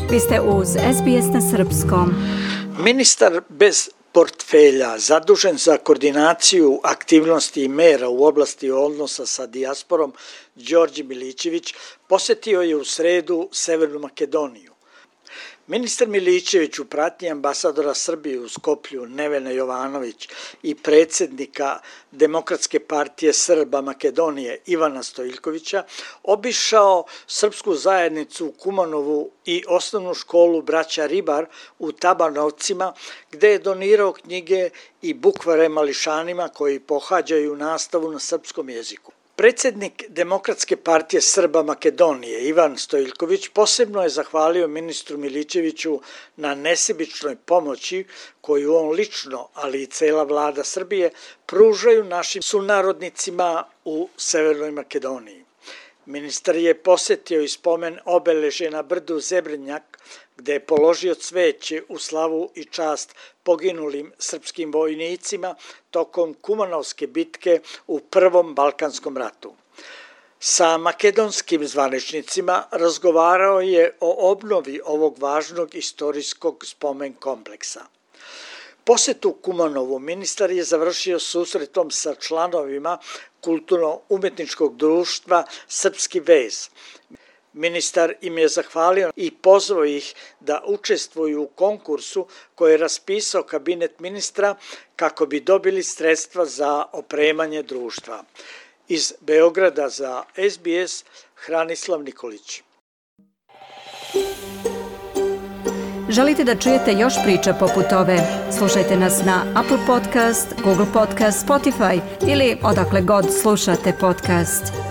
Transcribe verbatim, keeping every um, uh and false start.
Vi ste uz S B S na srpskom. Ministar bez portfelja, zadužen za koordinaciju aktivnosti i mera u oblasti odnosa sa dijasporom, Đorđe Milićević, posjetio je u sredu Severnu Makedoniju. Ministar Milićević u pratnji ambasadora Srbije u Skoplju Nevena Jovanović i predsjednika Demokratske partije Srba Makedonije Ivana Stojiljkovića obišao srpsku zajednicu u Kumanovu i osnovnu školu Braća Ribar u Tabanovcima, gde je donirao knjige i bukvare mališanima koji pohađaju nastavu na srpskom jeziku. Predsjednik Demokratske partije Srba Makedonije Ivan Stojiljković posebno je zahvalio ministru Milićeviću na nesebičnoj pomoći koju on lično, ali i cela vlada Srbije, pružaju našim sunarodnicima u Severnoj Makedoniji. Ministar je posjetio i spomen obeležje na brdu Zebrinjak, gde je položio cveće u slavu i čast poginulim srpskim vojnicima tokom Kumanovske bitke u Prvom Balkanskom ratu. Sa makedonskim zvaničnicima razgovarao je o obnovi ovog važnog istorijskog spomen kompleksa. Posjetu Kumanovu ministar je završio susretom sa članovima kulturno-umetničkog društva Srpski vez. Ministar im je zahvalio i pozvao ih da učestvuju u konkursu koji je raspisao kabinet ministra kako bi dobili sredstva za opremanje društva. Iz Beograda za S B S, Hranislav Nikolić. Želite da čujete još priča poput ove? Slušajte nas na Apple Podcast, Google Podcast, Spotify ili odakle god slušate podcast.